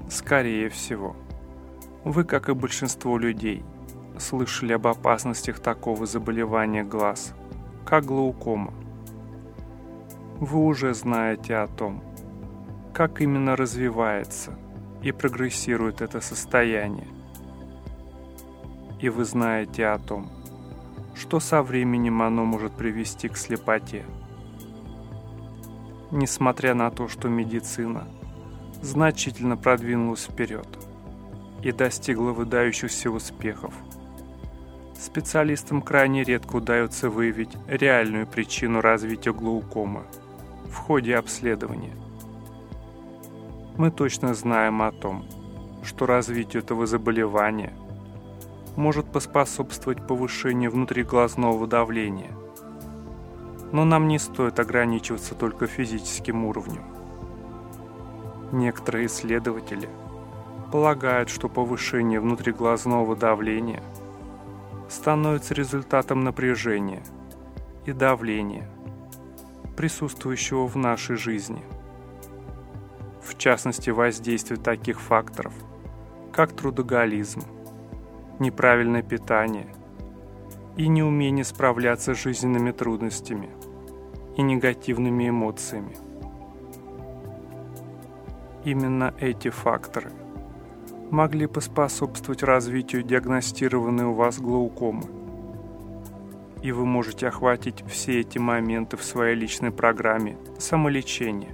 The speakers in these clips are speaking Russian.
Скорее всего, вы, как и большинство людей, слышали об опасностях такого заболевания глаз, как глаукома. Вы уже знаете о том, как именно развивается и прогрессирует это состояние. И вы знаете о том, что со временем оно может привести к слепоте. Несмотря на то, что медицина значительно продвинулась вперед и достигла выдающихся успехов, специалистам крайне редко удается выявить реальную причину развития глаукомы в ходе обследования. Мы точно знаем о том, что развитию этого заболевания может поспособствовать повышению внутриглазного давления. Но нам не стоит ограничиваться только физическим уровнем. Некоторые исследователи полагают, что повышение внутриглазного давления становится результатом напряжения и давления, присутствующего в нашей жизни. В частности, воздействие таких факторов, как трудоголизм, неправильное питание и неумение справляться с жизненными трудностями и негативными эмоциями. Именно эти факторы могли поспособствовать развитию диагностированной у вас глаукомы. И вы можете охватить все эти моменты в своей личной программе самолечения.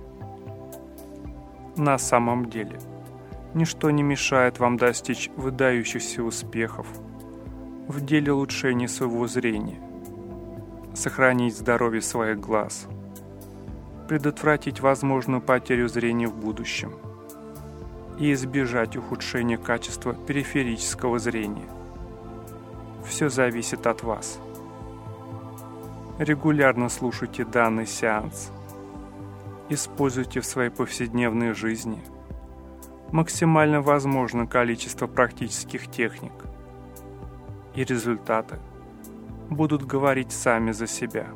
На самом деле, ничто не мешает вам достичь выдающихся успехов в деле улучшения своего зрения, сохранить здоровье своих глаз, предотвратить возможную потерю зрения в будущем и избежать ухудшения качества периферического зрения. Все зависит от вас. Регулярно слушайте данный сеанс. Используйте в своей повседневной жизни максимально возможное количество практических техник, и результаты будут говорить сами за себя.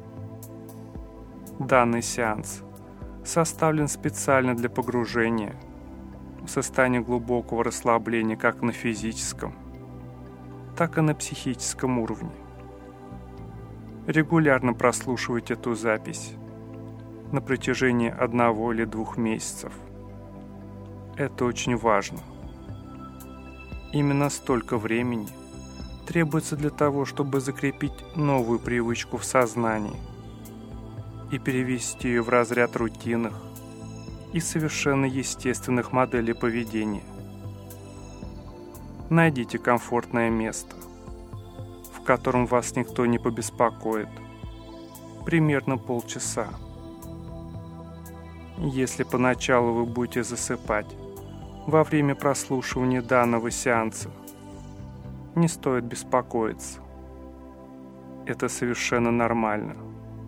Данный сеанс составлен специально для погружения в состояние глубокого расслабления как на физическом, так и на психическом уровне. Регулярно прослушивайте эту запись на протяжении 1 или 2 месяцев. Это очень важно. Именно столько времени требуется для того, чтобы закрепить новую привычку в сознании и перевести ее в разряд рутинных и совершенно естественных моделей поведения. Найдите комфортное место, в котором вас никто не побеспокоит, примерно полчаса. Если поначалу вы будете засыпать во время прослушивания данного сеанса, не стоит беспокоиться. Это совершенно нормально.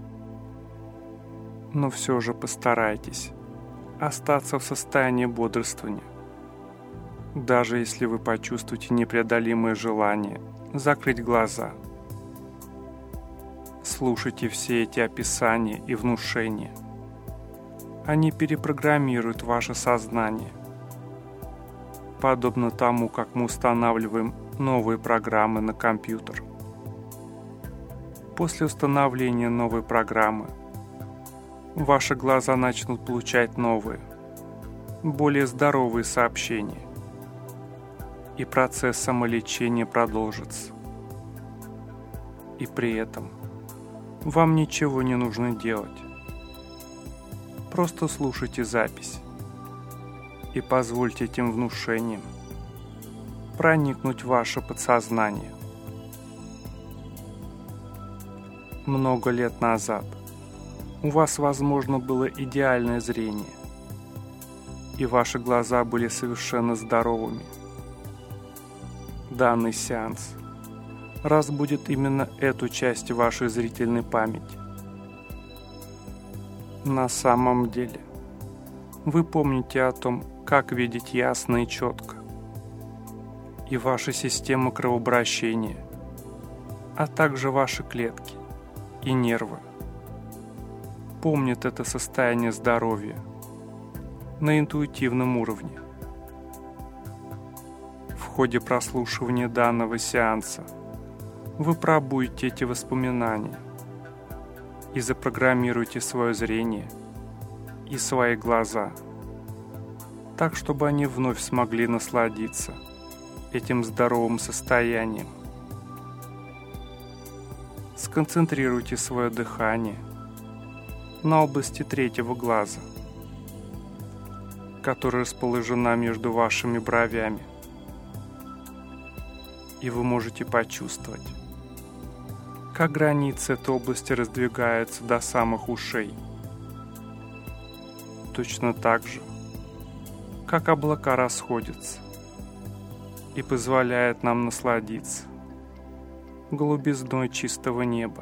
Но все же постарайтесь остаться в состоянии бодрствования. Даже если вы почувствуете непреодолимое желание закрыть глаза. Слушайте все эти описания и внушения. Они перепрограммируют ваше сознание. Подобно тому, как мы устанавливаем новые программы на компьютер. После установления новой программы ваши глаза начнут получать новые, более здоровые сообщения, и процесс самолечения продолжится. И при этом вам ничего не нужно делать. Просто слушайте запись и позвольте этим внушениям проникнуть в ваше подсознание. Много лет назад у вас, возможно, было идеальное зрение, и ваши глаза были совершенно здоровыми. Данный сеанс разбудит именно эту часть вашей зрительной памяти. На самом деле, вы помните о том, как видеть ясно и четко, и ваша система кровообращения, а также ваши клетки и нервы помнят это состояние здоровья на интуитивном уровне ходе прослушивания данного сеанса вы пробуете эти воспоминания и запрограммируйте свое зрение и свои глаза, так, чтобы они вновь смогли насладиться этим здоровым состоянием. Сконцентрируйте свое дыхание на области третьего глаза, которая расположена между вашими бровями, и вы можете почувствовать, как границы этой области раздвигаются до самых ушей. Точно так же, как облака расходятся и позволяют нам насладиться голубизной чистого неба.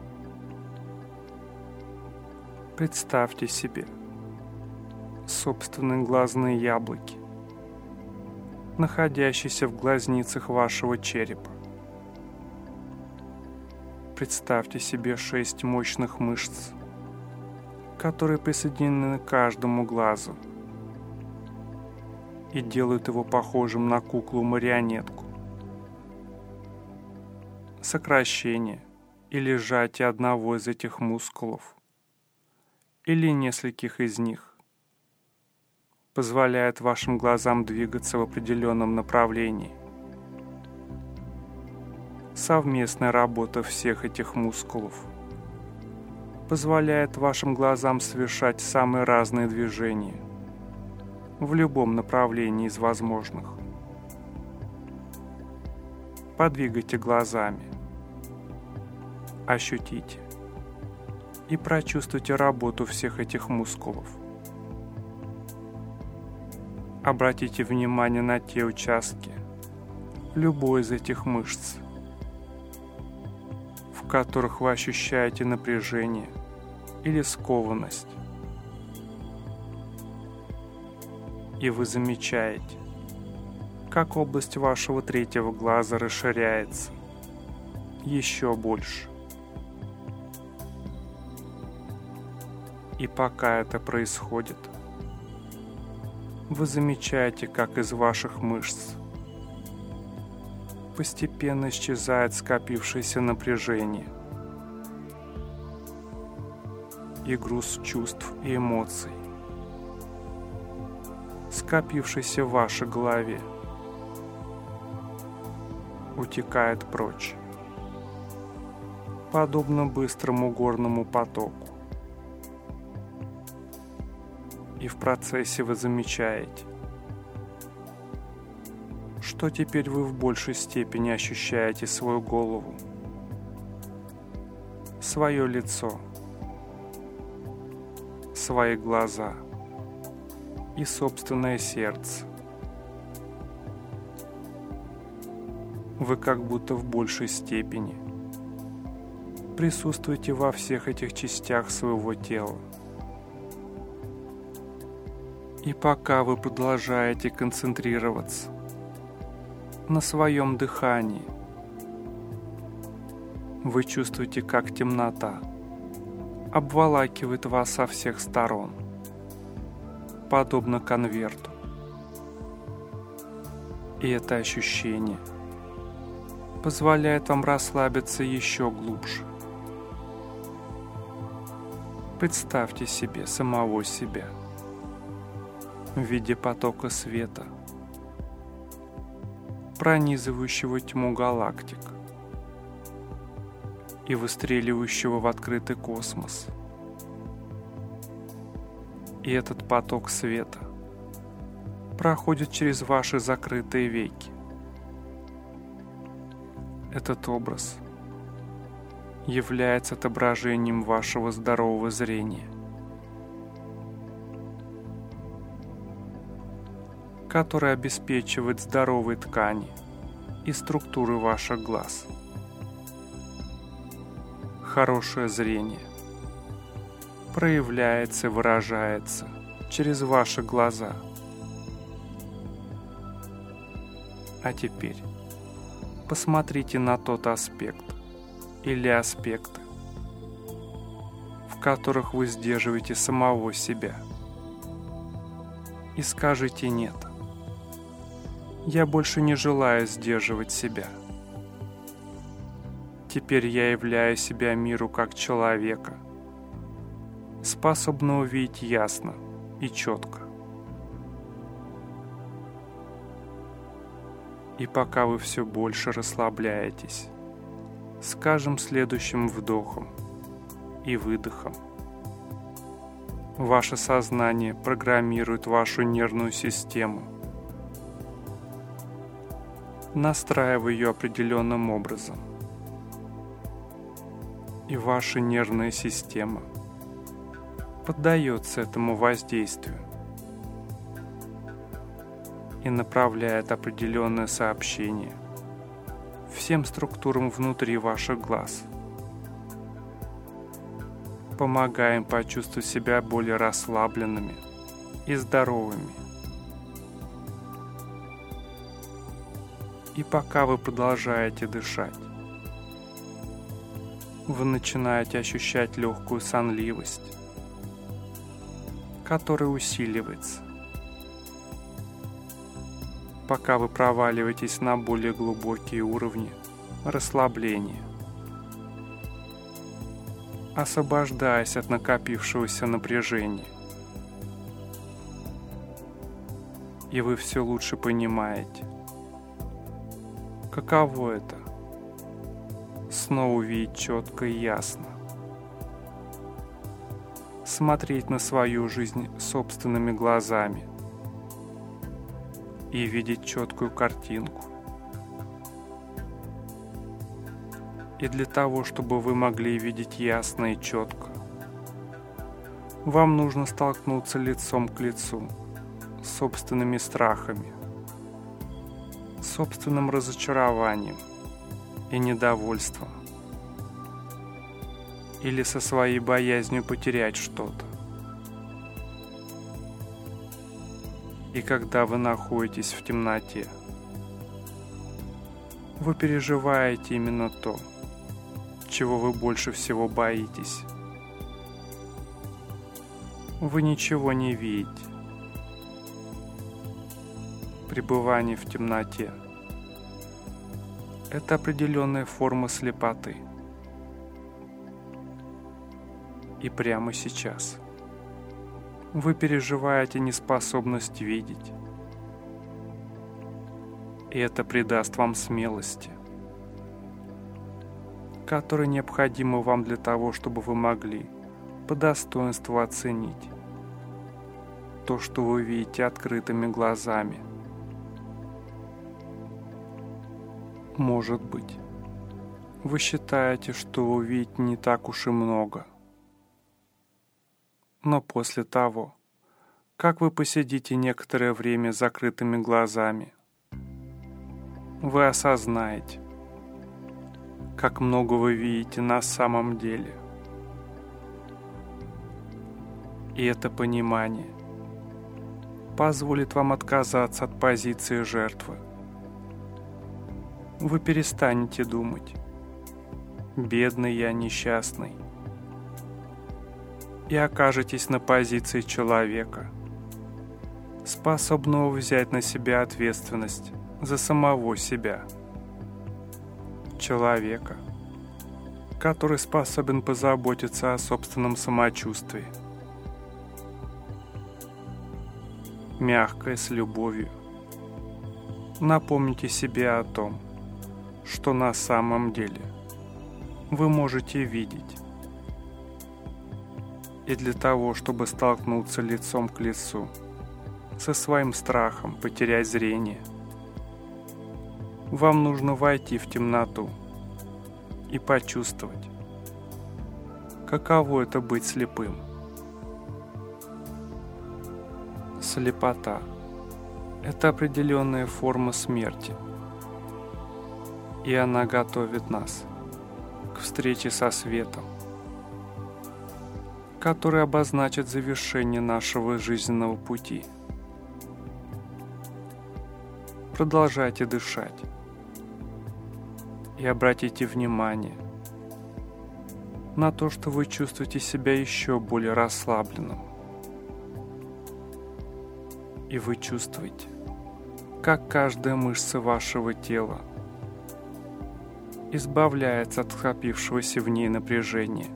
Представьте себе собственные глазные яблоки, находящиеся в глазницах вашего черепа. Представьте себе 6 мощных мышц, которые присоединены к каждому глазу и делают его похожим на куклу-марионетку. Сокращение или сжатие одного из этих мускулов или нескольких из них позволяет вашим глазам двигаться в определенном направлении. Совместная работа всех этих мускулов позволяет вашим глазам совершать самые разные движения в любом направлении из возможных. Подвигайте глазами, ощутите и прочувствуйте работу всех этих мускулов. Обратите внимание на те участки любой из этих мышц, в которых вы ощущаете напряжение или скованность. И вы замечаете, как область вашего третьего глаза расширяется еще больше. И пока это происходит, вы замечаете, как из ваших мышц постепенно исчезает скопившееся напряжение и груз чувств и эмоций, скопившийся в вашей голове, утекает прочь, подобно быстрому горному потоку. И в процессе вы замечаете, что теперь вы в большей степени ощущаете свою голову, свое лицо, свои глаза и собственное сердце. Вы как будто в большей степени присутствуете во всех этих частях своего тела. И пока вы продолжаете концентрироваться на своем дыхании, вы чувствуете, как темнота обволакивает вас со всех сторон, подобно конверту. И это ощущение позволяет вам расслабиться еще глубже. Представьте себе самого себя в виде потока света, пронизывающего тьму галактик и выстреливающего в открытый космос. И этот поток света проходит через ваши закрытые веки. Этот образ является отображением вашего здорового зрения, который обеспечивает здоровые ткани и структуры ваших глаз. Хорошее зрение проявляется и выражается через ваши глаза. А теперь посмотрите на тот аспект или аспекты, в которых вы сдерживаете самого себя, и скажите «нет». Я больше не желаю сдерживать себя. Теперь я являю себя миру как человека, способного увидеть ясно и четко. И пока вы все больше расслабляетесь, с каждым следующим вдохом и выдохом ваше сознание программирует вашу нервную систему, настраивая ее определенным образом. И ваша нервная система поддается этому воздействию и направляет определенное сообщение всем структурам внутри ваших глаз, помогая им почувствовать себя более расслабленными и здоровыми. И пока вы продолжаете дышать, вы начинаете ощущать легкую сонливость, которая усиливается, пока вы проваливаетесь на более глубокие уровни расслабления, освобождаясь от накопившегося напряжения. И вы все лучше понимаете, каково это — снова увидеть четко и ясно, смотреть на свою жизнь собственными глазами и видеть четкую картинку. И для того, чтобы вы могли видеть ясно и четко, вам нужно столкнуться лицом к лицу с собственными страхами, собственным разочарованием и недовольством, или со своей боязнью потерять что-то. И когда вы находитесь в темноте, вы переживаете именно то, чего вы больше всего боитесь. Вы ничего не видите. Пребывание в темноте — это определенная форма слепоты. И прямо сейчас вы переживаете неспособность видеть. И это придаст вам смелости, которая необходима вам для того, чтобы вы могли по достоинству оценить то, что вы видите открытыми глазами. Может быть, вы считаете, что вы видите не так уж и много. Но после того, как вы посидите некоторое время с закрытыми глазами, вы осознаете, как много вы видите на самом деле. И это понимание позволит вам отказаться от позиции жертвы. Вы перестанете думать: «Бедный я, несчастный», и окажетесь на позиции человека, способного взять на себя ответственность за самого себя. Человека, который способен позаботиться о собственном самочувствии. Мягко, с любовью напомните себе о том, что на самом деле вы можете видеть. И для того, чтобы столкнуться лицом к лицу со своим страхом потерять зрение, вам нужно войти в темноту и почувствовать, каково это быть слепым. Слепота — это определенная форма смерти, и она готовит нас к встрече со светом, который обозначит завершение нашего жизненного пути. Продолжайте дышать и обратите внимание на то, что вы чувствуете себя еще более расслабленным. И вы чувствуете, как каждая мышца вашего тела избавляется от скопившегося в ней напряжения.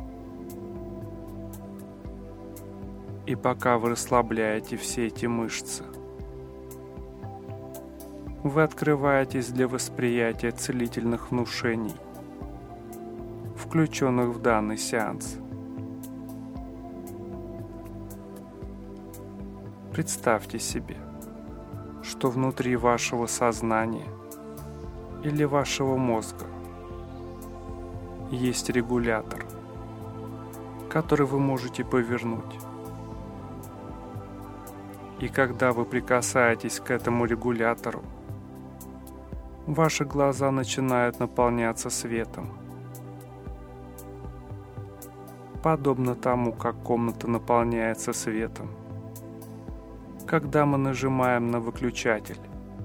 И пока вы расслабляете все эти мышцы, вы открываетесь для восприятия целительных внушений, включенных в данный сеанс. Представьте себе, что внутри вашего сознания или вашего мозга есть регулятор, который вы можете повернуть. И когда вы прикасаетесь к этому регулятору, ваши глаза начинают наполняться светом. Подобно тому, как комната наполняется светом, когда мы нажимаем на выключатель.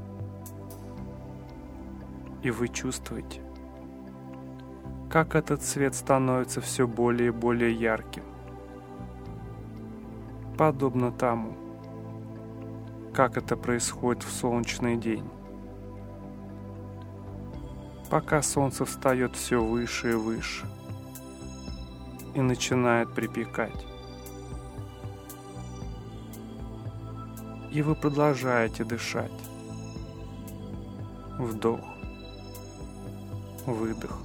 И вы чувствуете, как этот свет становится все более и более ярким. Подобно тому, как это происходит в солнечный день. Пока солнце встает все выше и выше и начинает припекать. И вы продолжаете дышать. Вдох, выдох.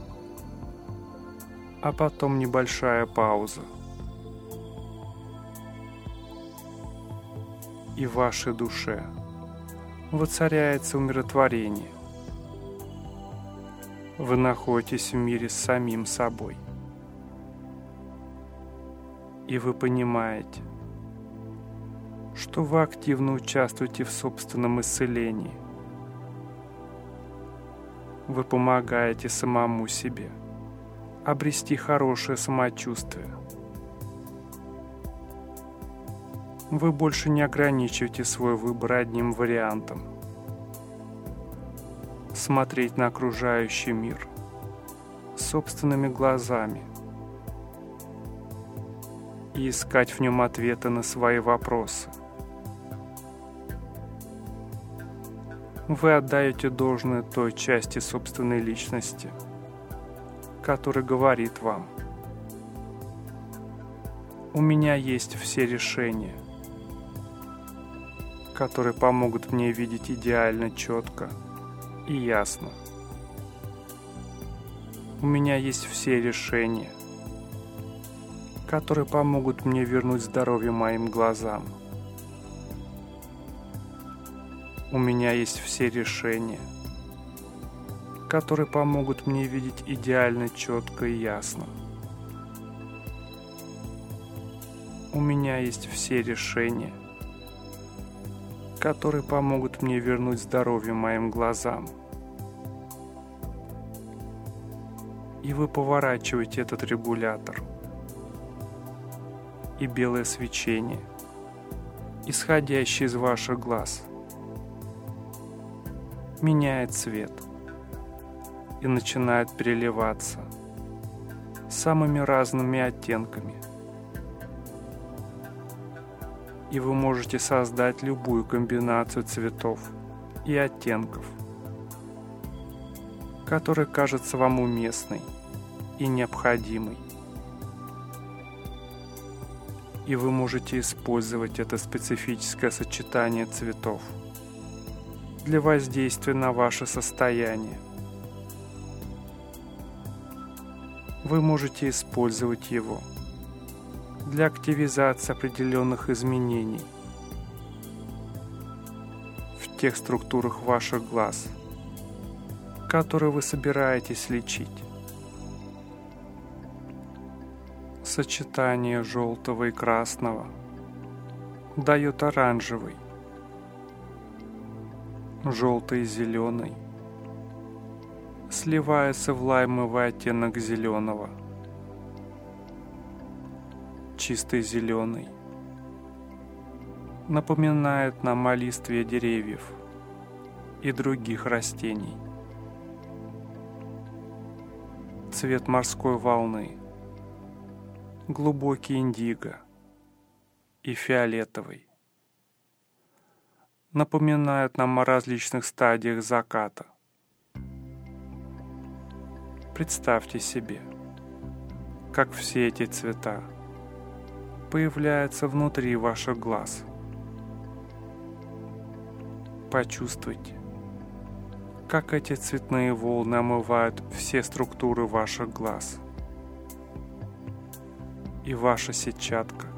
А потом небольшая пауза. И в вашей душе воцаряется умиротворение. Вы находитесь в мире с самим собой. И вы понимаете, что вы активно участвуете в собственном исцелении. Вы помогаете самому себе обрести хорошее самочувствие. Вы больше не ограничиваете свой выбор одним вариантом. Смотреть на окружающий мир собственными глазами и искать в нем ответы на свои вопросы. Вы отдаете должное той части собственной личности, которая говорит вам: «У меня есть все решения, которые помогут мне видеть идеально четко и ясно. У меня есть все решения, которые помогут мне вернуть здоровье моим глазам. У меня есть все решения, которые помогут мне видеть идеально четко и ясно. У меня есть все решения, которые помогут мне вернуть здоровье моим глазам». И вы поворачиваете этот регулятор, и белое свечение, исходящее из ваших глаз, меняет цвет и начинает переливаться самыми разными оттенками. И вы можете создать любую комбинацию цветов и оттенков, которая кажется вам уместной и необходимой. И вы можете использовать это специфическое сочетание цветов для воздействия на ваше состояние. Вы можете использовать его для активизации определенных изменений в тех структурах ваших глаз, которые вы собираетесь лечить. Сочетание желтого и красного дает оранжевый, желтый и зеленый сливается в лаймовый оттенок зеленого. Чистый зеленый напоминает нам о листве деревьев и других растений. Цвет морской волны, глубокий индиго и фиолетовый напоминают нам о различных стадиях заката. Представьте себе, как все эти цвета появляются внутри ваших глаз. Почувствуйте, как эти цветные волны омывают все структуры ваших глаз. И ваша сетчатка,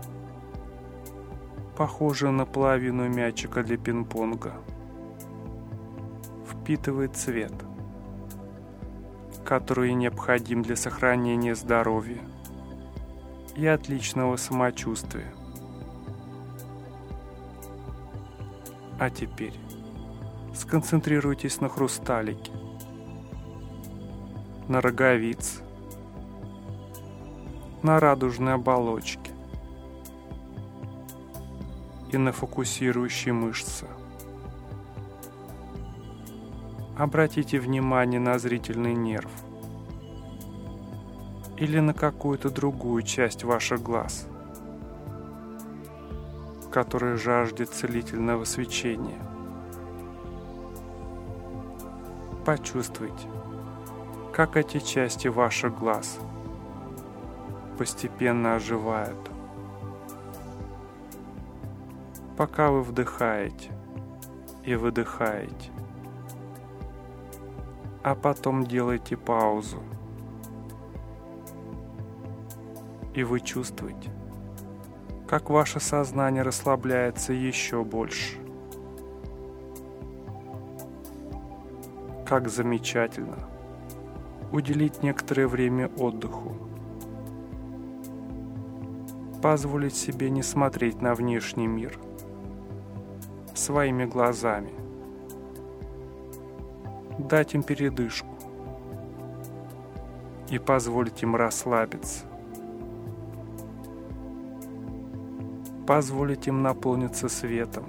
похожая на половину мячика для пинг-понга, впитывает цвет, который необходим для сохранения здоровья и отличного самочувствия. А теперь сконцентрируйтесь на хрусталике, на роговице, на радужной оболочке и на фокусирующей мышце. Обратите внимание на зрительный нерв или на какую-то другую часть ваших глаз, которая жаждет целительного свечения. Почувствуйте, как эти части ваших глаз постепенно оживают, пока вы вдыхаете и выдыхаете, а потом делайте паузу, и вы чувствуете, как ваше сознание расслабляется еще больше. Как замечательно уделить некоторое время отдыху. Позволить себе не смотреть на внешний мир своими глазами. Дать им передышку и позволить им расслабиться. Позволить им наполниться светом.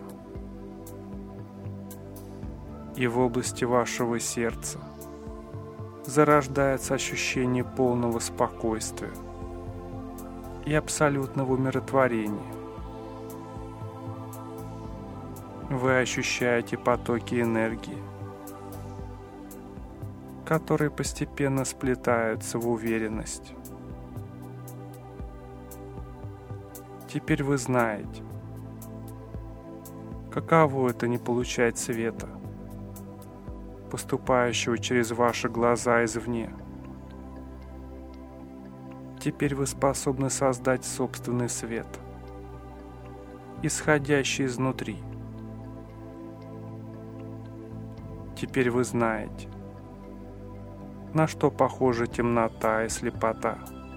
И в области вашего сердца зарождается ощущение полного спокойствия и абсолютного умиротворения. Вы ощущаете потоки энергии, которые постепенно сплетаются в уверенность. Теперь вы знаете, каково это не получать света, поступающего через ваши глаза извне. Теперь вы способны создать собственный свет, исходящий изнутри. Теперь вы знаете, на что похожа темнота и слепота.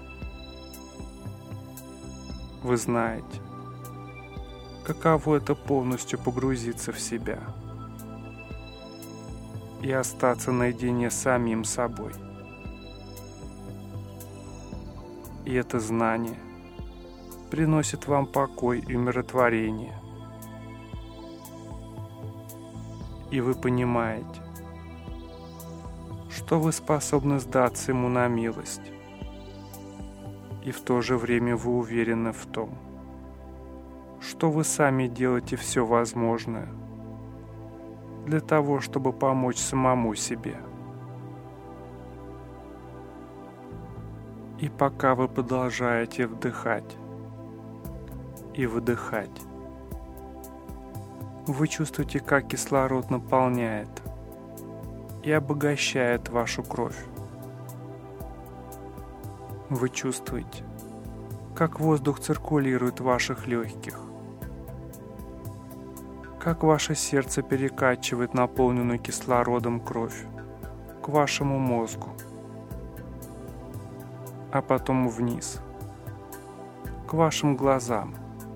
Вы знаете, каково это полностью погрузиться в себя и остаться наедине с самим собой. И это знание приносит вам покой и умиротворение. И вы понимаете, что вы способны сдаться ему на милость. И в то же время вы уверены в том, что вы сами делаете все возможное для того, чтобы помочь самому себе. И пока вы продолжаете вдыхать и выдыхать, вы чувствуете, как кислород наполняет и обогащает вашу кровь. Вы чувствуете, как воздух циркулирует в ваших легких, как ваше сердце перекачивает наполненную кислородом кровь к вашему мозгу, а потом вниз, к вашим глазам.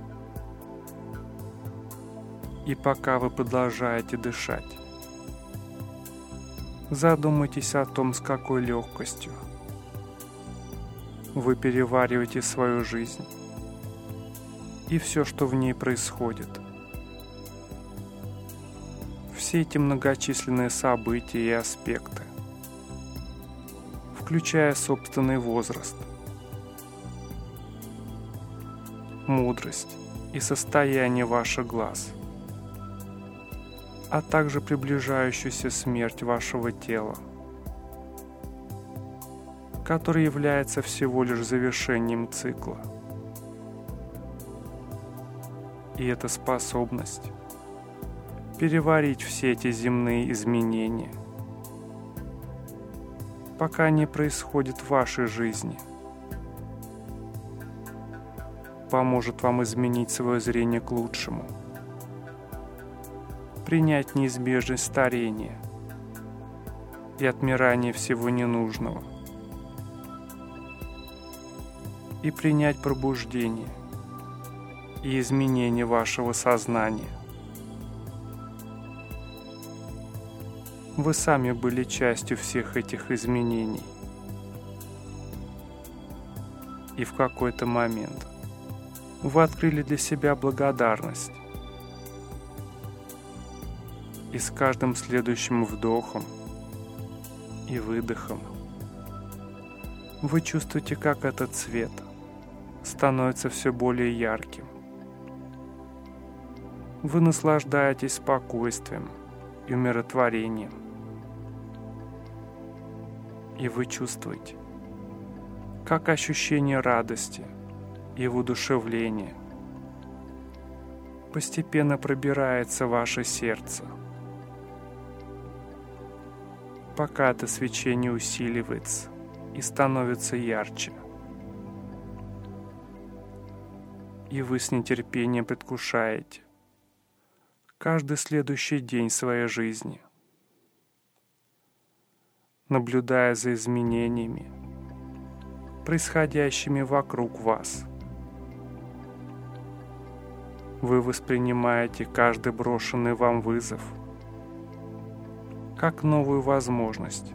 И пока вы продолжаете дышать, задумайтесь о том, с какой легкостью вы перевариваете свою жизнь и все, что в ней происходит. Все эти многочисленные события и аспекты, включая собственный возраст, мудрость и состояние ваших глаз, а также приближающуюся смерть вашего тела, который является всего лишь завершением цикла. И эта способность переварить все эти земные изменения, пока они происходят в вашей жизни, поможет вам изменить свое зрение к лучшему, принять неизбежность старения и отмирания всего ненужного, и принять пробуждение и изменение вашего сознания. Вы сами были частью всех этих изменений. И в какой-то момент вы открыли для себя благодарность. И с каждым следующим вдохом и выдохом вы чувствуете, как этот цвет становится все более ярким. Вы наслаждаетесь спокойствием и умиротворением. И вы чувствуете, как ощущение радости и воодушевления постепенно пробирается в ваше сердце, пока это свечение усиливается и становится ярче. И вы с нетерпением предвкушаете каждый следующий день своей жизни, наблюдая за изменениями, происходящими вокруг вас. Вы воспринимаете каждый брошенный вам вызов как новую возможность.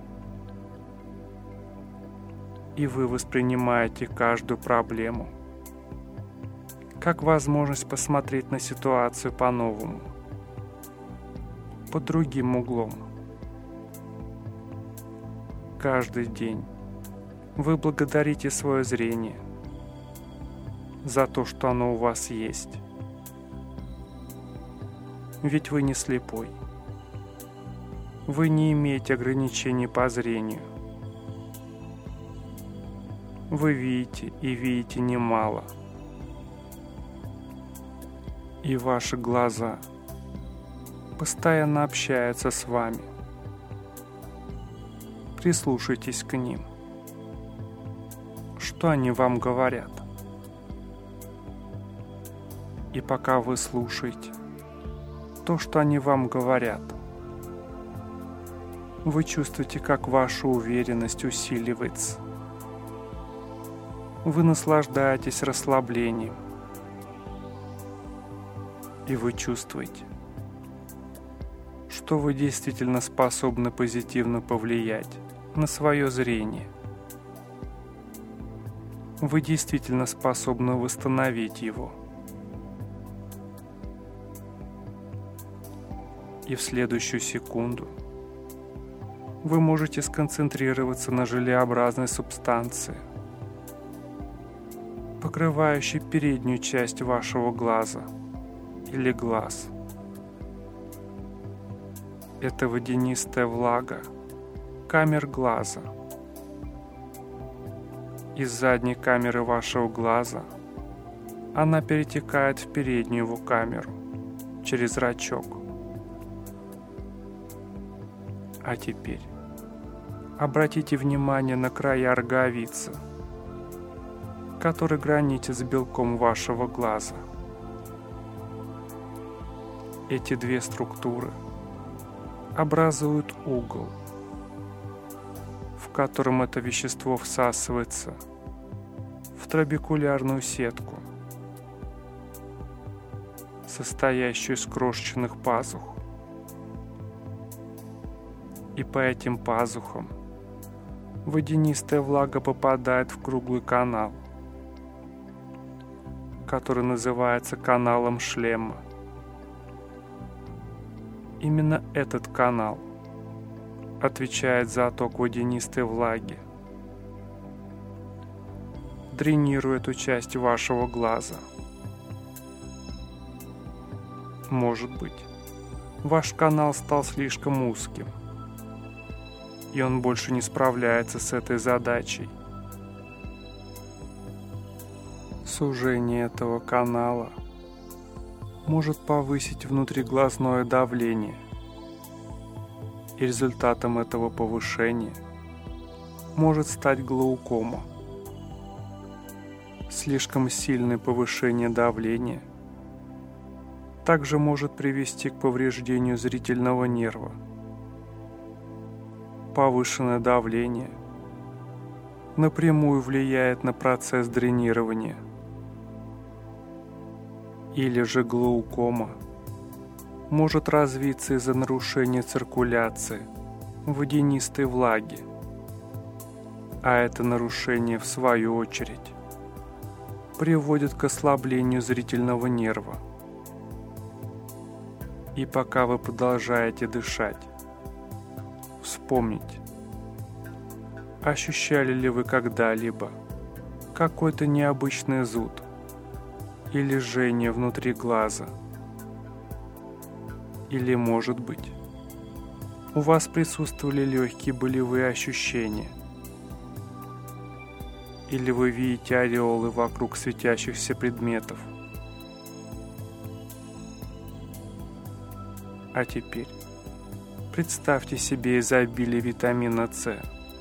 И вы воспринимаете каждую проблему как возможность посмотреть на ситуацию по-новому, под другим углом. Каждый день вы благодарите свое зрение за то, что оно у вас есть. Ведь вы не слепой. Вы не имеете ограничений по зрению. Вы видите и видите немало. И ваши глаза постоянно общаются с вами. Прислушайтесь к ним. Что они вам говорят? И пока вы слушаете то, что они вам говорят, вы чувствуете, как ваша уверенность усиливается. Вы наслаждаетесь расслаблением. И вы чувствуете, что вы действительно способны позитивно повлиять на свое зрение. Вы действительно способны восстановить его. И в следующую секунду вы можете сконцентрироваться на желеобразной субстанции, покрывающей переднюю часть вашего глаза или глаз. Это водянистая влага камер глаза. Из задней камеры вашего глаза она перетекает в переднюю его камеру через зрачок. А теперь обратите внимание на края роговицы, который граничит с белком вашего глаза. Эти две структуры образуют угол, в котором это вещество всасывается в трабекулярную сетку, состоящую из крошечных пазух. И по этим пазухам водянистая влага попадает в круглый канал, который называется каналом шлема. Именно этот канал отвечает за отток водянистой влаги, дренируя эту часть вашего глаза. Может быть, Ваш канал стал слишком узким, и он больше не справляется с этой задачей. Сужение этого канала может повысить внутриглазное давление, и результатом этого повышения может стать глаукома. Слишком сильное повышение давления также может привести к повреждению зрительного нерва. Повышенное давление напрямую влияет на процесс дренирования. Или же глаукома может развиться из-за нарушения циркуляции водянистой влаги, а это нарушение, в свою очередь, приводит к ослаблению зрительного нерва. И пока вы продолжаете дышать, вспомните, ощущали ли вы когда-либо какой-то необычный зуд или жжение внутри глаза? Или, может быть, у вас присутствовали легкие болевые ощущения? Или вы видите ореолы вокруг светящихся предметов? А теперь представьте себе изобилие витамина С,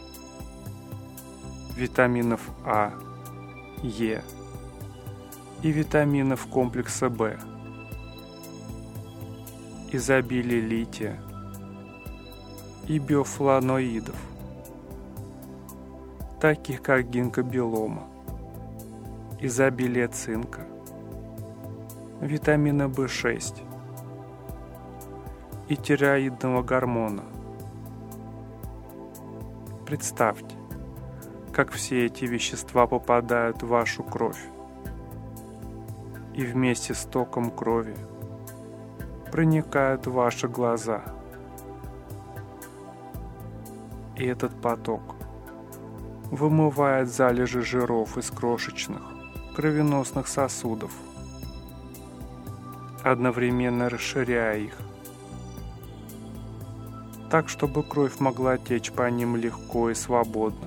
витаминов А, Е и витаминов комплекса В, изобилие лития и биофлавоноидов, таких как гинкобилома, изобилие цинка, витамина В6 и тиреоидного гормона. Представьте, как все эти вещества попадают в вашу кровь, и вместе с током крови проникают в ваши глаза. И этот поток вымывает залежи жиров из крошечных кровеносных сосудов, одновременно расширяя их, так, чтобы кровь могла течь по ним легко и свободно.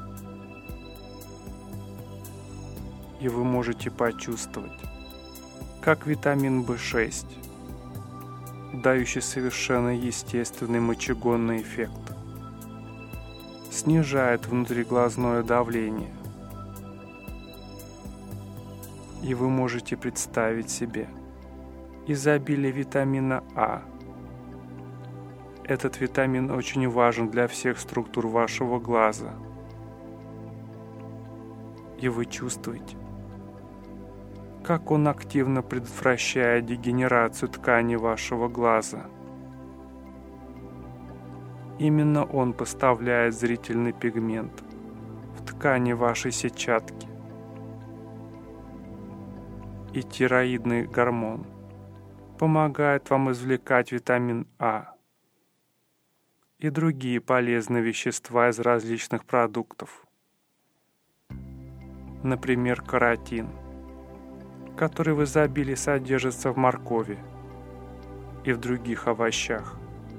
И вы можете почувствовать, как витамин В6, дающий совершенно естественный мочегонный эффект, снижает внутриглазное давление. И вы можете представить себе изобилие витамина А. Этот витамин очень важен для всех структур вашего глаза. И вы чувствуете, как он активно предотвращает дегенерацию ткани вашего глаза. Именно он поставляет зрительный пигмент в ткани вашей сетчатки. И тиреоидный гормон помогает вам извлекать витамин А и другие полезные вещества из различных продуктов. Например, каротин, который в изобилии содержится в моркови и в других овощах.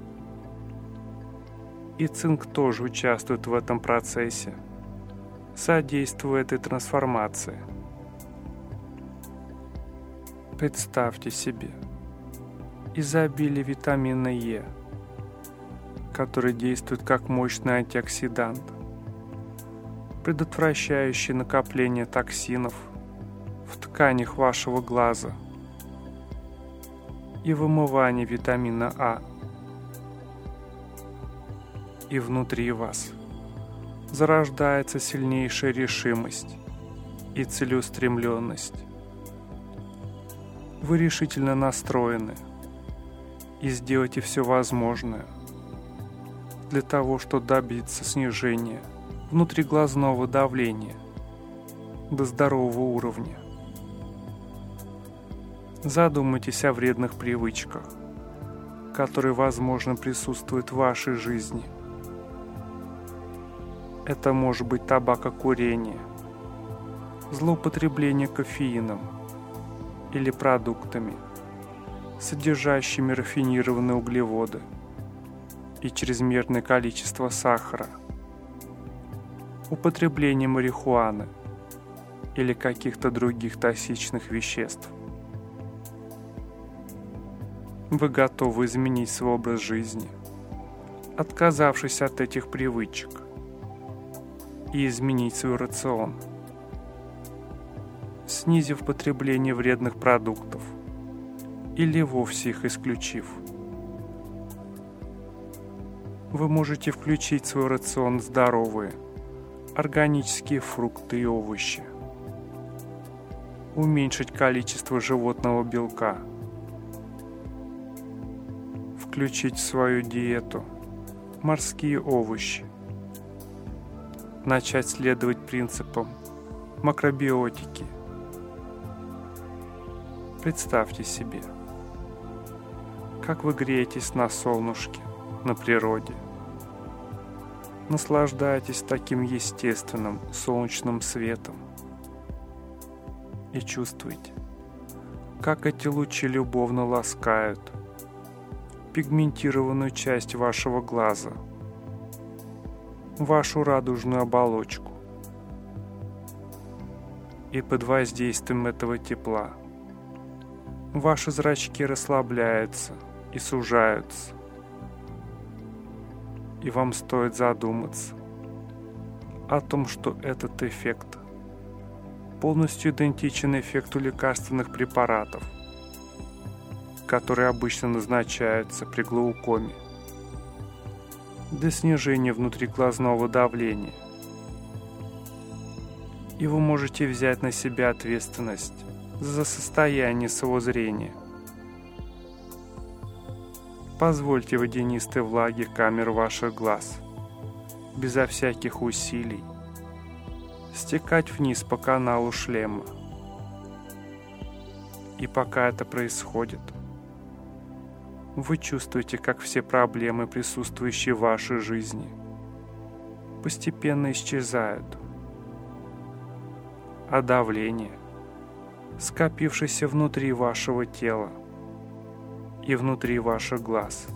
И цинк тоже участвует в этом процессе, содействуя этой трансформации. Представьте себе изобилие витамина Е, который действует как мощный антиоксидант, предотвращающий накопление токсинов в тканях вашего глаза и вымывание витамина А. И внутри вас зарождается сильнейшая решимость и целеустремленность. Вы решительно настроены и сделаете все возможное для того, чтобы добиться снижения внутриглазного давления до здорового уровня. Задумайтесь о вредных привычках, которые, возможно, присутствуют в вашей жизни. Это может быть табакокурение, злоупотребление кофеином или продуктами, содержащими рафинированные углеводы и чрезмерное количество сахара, употребление марихуаны или каких-то других токсичных веществ. Вы готовы изменить свой образ жизни, отказавшись от этих привычек, и изменить свой рацион, снизив потребление вредных продуктов или вовсе их исключив. Вы можете включить в свой рацион здоровые, органические фрукты и овощи, уменьшить количество животного белка, включить в свою диету морские овощи, начать следовать принципам макробиотики. Представьте себе, как вы греетесь на солнышке, на природе. Наслаждаетесь таким естественным солнечным светом и чувствуете, как эти лучи любовно ласкают пигментированную часть вашего глаза, вашу радужную оболочку. И под воздействием этого тепла ваши зрачки расслабляются и сужаются. И вам стоит задуматься о том, что этот эффект полностью идентичен эффекту лекарственных препаратов, которые обычно назначаются при глаукоме для снижения внутриглазного давления. И вы можете взять на себя ответственность за состояние своего зрения. Позвольте водянистой влаге камер ваших глаз, безо всяких усилий, стекать вниз по каналу шлема. И пока это происходит, вы чувствуете, как все проблемы, присутствующие в вашей жизни, постепенно исчезают, а давление, скопившееся внутри вашего тела и внутри ваших глаз,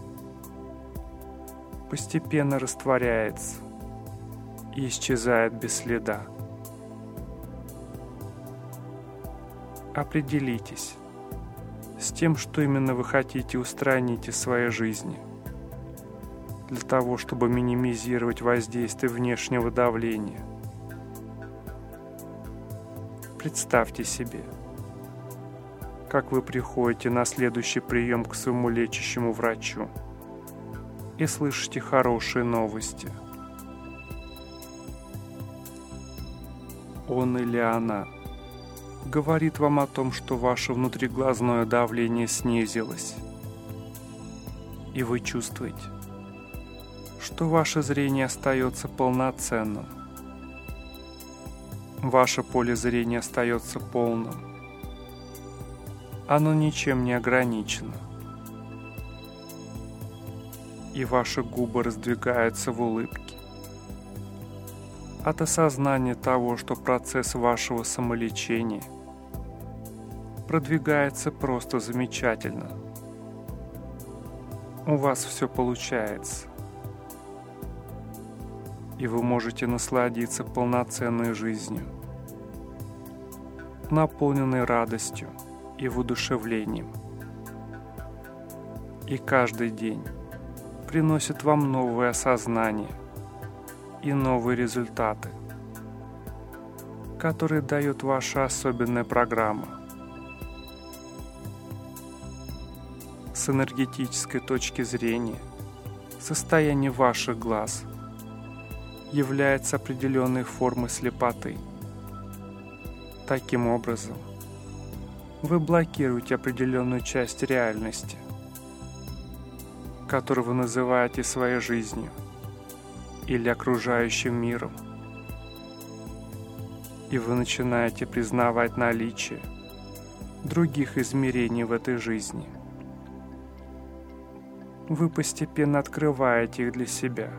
постепенно растворяется и исчезает без следа. Определитесь с тем, что именно вы хотите устранить из своей жизни, для того, чтобы минимизировать воздействие внешнего давления. Представьте себе, как вы приходите на следующий прием к своему лечащему врачу и слышите хорошие новости. Он или она говорит вам о том, что ваше внутриглазное давление снизилось, и вы чувствуете, что ваше зрение остается полноценным, ваше поле зрения остается полным, оно ничем не ограничено, и ваши губы раздвигаются в улыбке от осознания того, что процесс вашего самолечения продвигается просто замечательно. У вас все получается, и вы можете насладиться полноценной жизнью, наполненной радостью и воодушевлением. И каждый день приносит вам новые осознания и новые результаты, которые дает ваша особенная программа. С энергетической точки зрения, состояние ваших глаз является определенной формой слепоты. Таким образом, вы блокируете определенную часть реальности, которую вы называете своей жизнью или окружающим миром. И вы начинаете признавать наличие других измерений в этой жизни. Вы постепенно открываете их для себя,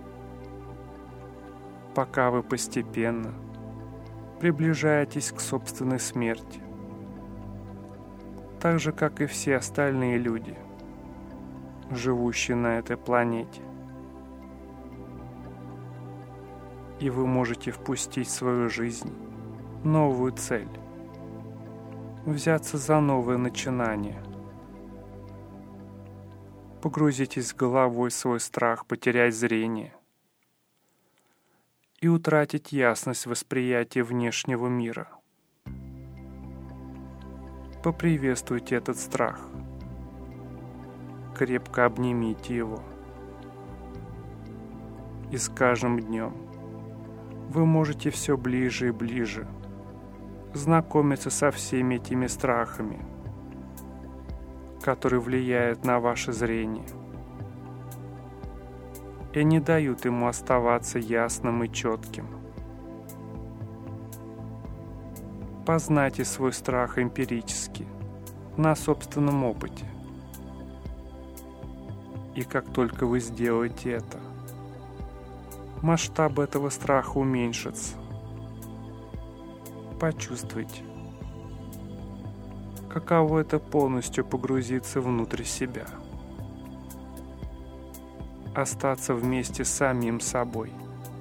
пока вы постепенно приближаетесь к собственной смерти. так же, как и все остальные люди, живущие на этой планете. И вы можете впустить в свою жизнь новую цель, взяться за новое начинание. Погрузитесь с головой в свой страх потерять зрение и утратить ясность восприятия внешнего мира. Поприветствуйте этот страх. Крепко обнимите его. И с каждым днем вы можете все ближе и ближе знакомиться со всеми этими страхами, которые влияют на ваше зрение и не дают ему оставаться ясным и четким. Познайте свой страх эмпирически, на собственном опыте. И как только вы сделаете это, масштаб этого страха уменьшится. Почувствуйте, каково это полностью погрузиться внутрь себя, остаться вместе с самим собой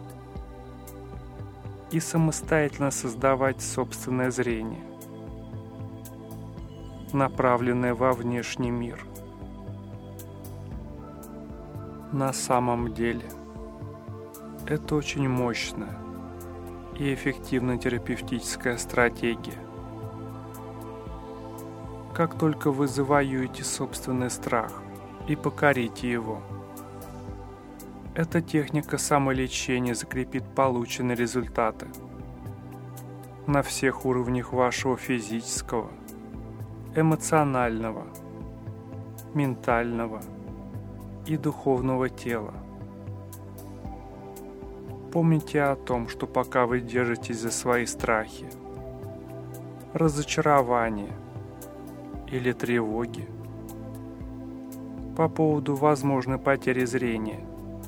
и самостоятельно создавать собственное зрение, направленное во внешний мир. На самом деле, это очень мощная и эффективная терапевтическая стратегия. Как только вы завоюете собственный страх и покорите его, эта техника самолечения закрепит полученные результаты на всех уровнях вашего физического, эмоционального, ментального и духовного тела. Помните о том, что пока вы держитесь за свои страхи, разочарования или тревоги по поводу возможной потери зрения,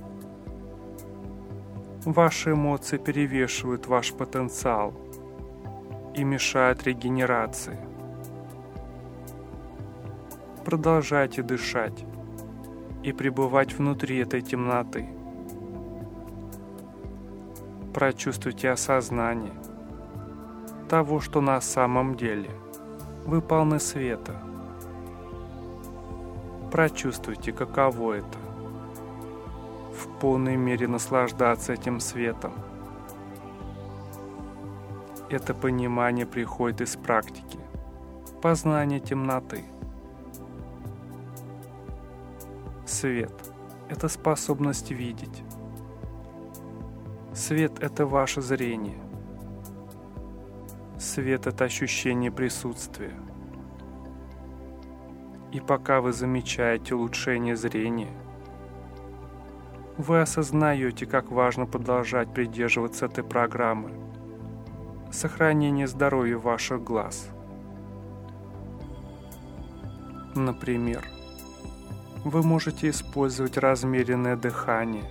ваши эмоции перевешивают ваш потенциал и мешают регенерации. Продолжайте дышать и пребывать внутри этой темноты. Прочувствуйте осознание того, что на самом деле вы полны света. Прочувствуйте, каково это — в полной мере наслаждаться этим светом. Это понимание приходит из практики, познания темноты. Свет — это способность видеть. Свет — это ваше зрение. Свет — это ощущение присутствия. И пока вы замечаете улучшение зрения, вы осознаете, как важно продолжать придерживаться этой программы сохранения здоровья ваших глаз. Например, вы можете использовать размеренное дыхание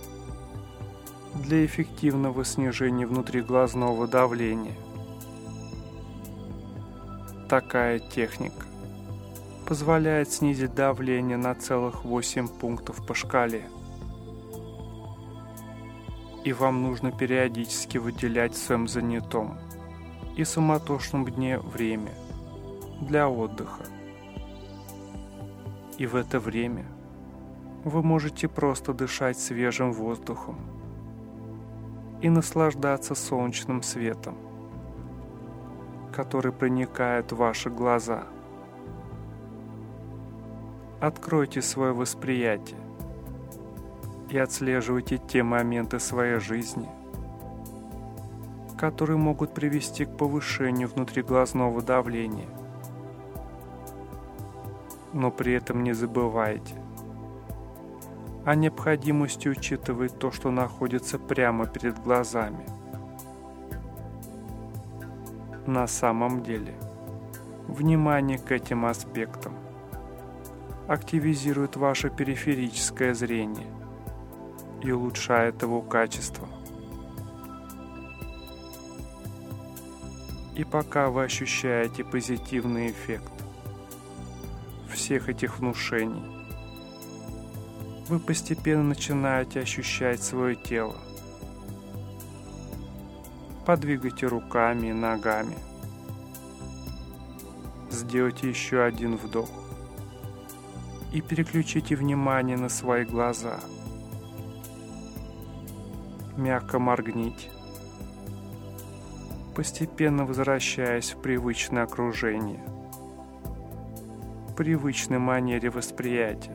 для эффективного снижения внутриглазного давления. Такая техника позволяет снизить давление на целых 8 пунктов по шкале. И вам нужно периодически выделять в своем занятом и суматошном дне время для отдыха. И в это время вы можете просто дышать свежим воздухом и наслаждаться солнечным светом, который проникает в ваши глаза. Откройте свое восприятие и отслеживайте те моменты своей жизни, которые могут привести к повышению внутриглазного давления. Но при этом не забывайте о необходимости учитывать то, что находится прямо перед глазами. На самом деле, внимание к этим аспектам активизирует ваше периферическое зрение и улучшает его качество. И пока вы ощущаете позитивный эффект всех этих внушений. Вы постепенно начинаете ощущать свое тело. Подвигайте руками и ногами. Сделайте еще один вдох. И переключите внимание на свои глаза. Мягко моргните, постепенно возвращаясь в привычное окружение, в привычной манере восприятия.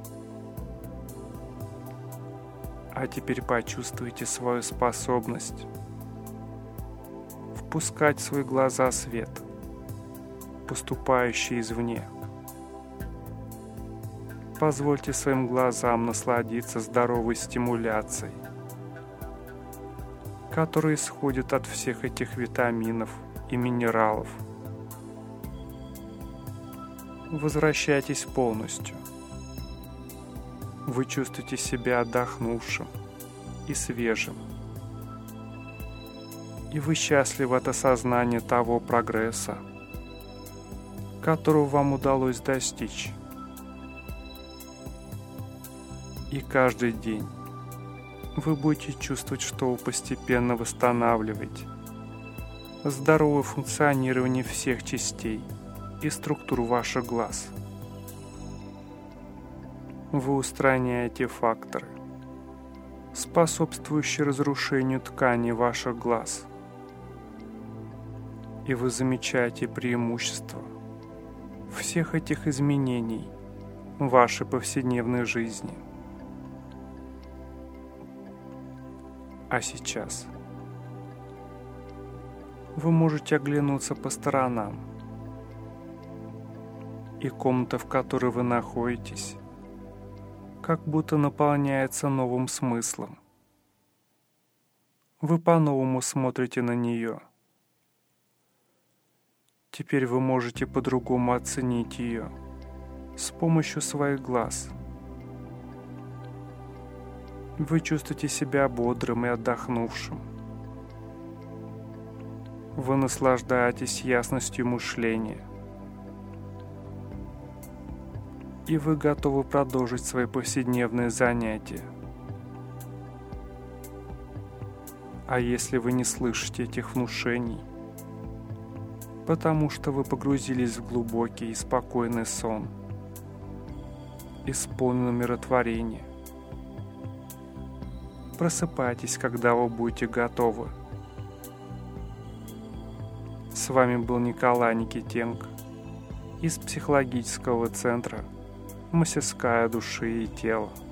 А теперь почувствуйте свою способность впускать в свои глаза свет, поступающий извне. Позвольте своим глазам насладиться здоровой стимуляцией, которая исходит от всех этих витаминов и минералов. Возвращайтесь полностью. Вы чувствуете себя отдохнувшим и свежим. И вы счастливы от осознания того прогресса, которого вам удалось достичь. И каждый день вы будете чувствовать, что вы постепенно восстанавливаете здоровое функционирование всех частей и структур ваших глаз. Вы устраняете факторы, способствующие разрушению тканей ваших глаз. И вы замечаете преимущества всех этих изменений в вашей повседневной жизни. А сейчас вы можете оглянуться по сторонам, и комната, в которой вы находитесь, как будто наполняется новым смыслом. Вы по-новому смотрите на нее. Теперь вы можете по-другому оценить ее с помощью своих глаз. Вы чувствуете себя бодрым и отдохнувшим. Вы наслаждаетесь ясностью мышления. И вы готовы продолжить свои повседневные занятия. А если вы не слышите этих внушений, потому что вы погрузились в глубокий и спокойный сон, исполненный умиротворения, просыпайтесь, когда вы будете готовы. С вами был Николай Никитенко из психологического центра «Мастерская души и тела».